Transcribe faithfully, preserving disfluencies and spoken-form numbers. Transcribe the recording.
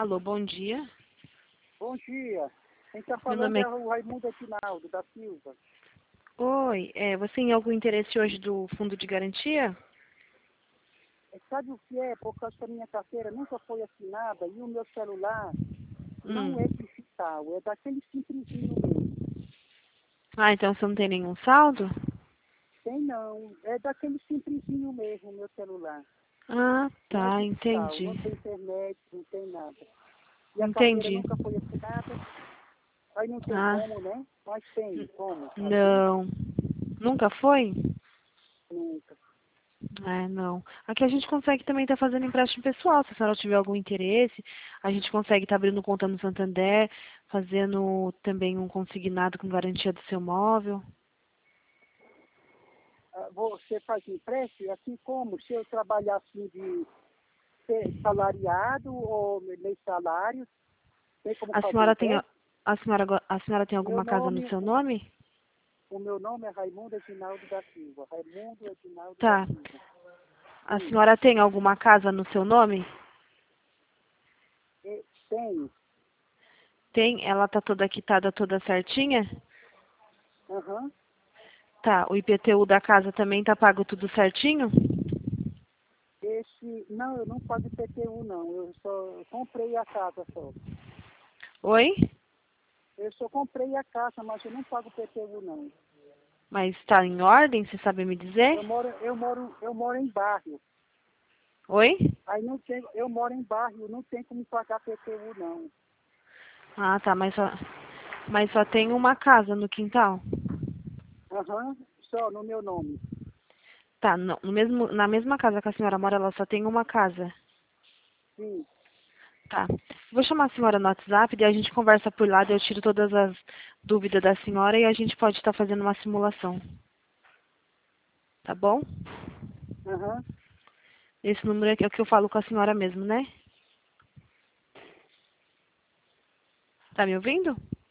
Alô, bom dia. Bom dia. Quem está Meu falando nome é é... o Raimundo Aguinaldo, da Silva. Oi, é, você tem algum interesse hoje do fundo de garantia? É, sabe o que é? Por causa que a minha carteira nunca foi assinada e o meu celular Hum. não é digital, é daquele simplesinho mesmo. Ah, então você não tem nenhum saldo? Tem não, é daquele simplesinho mesmo o meu celular. Ah, Não é tá, digital, entendi. não tem internet, não tem nada. E a carteira Entendi. nunca foi assinada, aí não tem Ah, como, né? Mas tem como fazer? não. Nunca foi? Nunca. É, não. Aqui a gente consegue também estar fazendo empréstimo pessoal, se a senhora tiver algum interesse. A gente consegue estar abrindo conta no Santander, fazendo também um consignado com garantia do seu móvel. Ah, você faz empréstimo, assim como se eu trabalhar assim de ser salariado ou meio salário, tem como A fazer senhora tem, a empréstimo? a senhora, go- a senhora tem Meu alguma casa no nome, seu o, nome? o meu nome é Raimundo Aguinaldo da Silva. Raimundo Aguinaldo da Tá. Silva. A Sim, senhora tem alguma casa no seu nome? e tenho. Tem? Ela tá toda quitada, toda certinha? Aham. Tá. O I P T U da casa também tá pago tudo certinho? Esse, não, eu não pago I P T U não, eu só comprei a casa só. Oi? Eu só comprei a casa, mas eu não pago I P T U não. Mas tá em ordem, você sabe me dizer? Eu moro, eu moro, eu moro em bairro. Oi? Aí não tem, eu moro em bairro, não tem como pagar I P T U não. Ah, tá, mas só, mas só tem uma casa no quintal? Aham, só no meu nome. Tá, no, no mesmo, na mesma casa que a senhora mora, ela só tem uma casa. Sim. Tá. Vou chamar a senhora no WhatsApp, daí a gente conversa por lá, daí eu tiro todas as dúvidas da senhora e a gente pode estar fazendo uma simulação. Tá bom? Aham. Esse número aqui é o que eu falo com a senhora mesmo, né? Tá me ouvindo?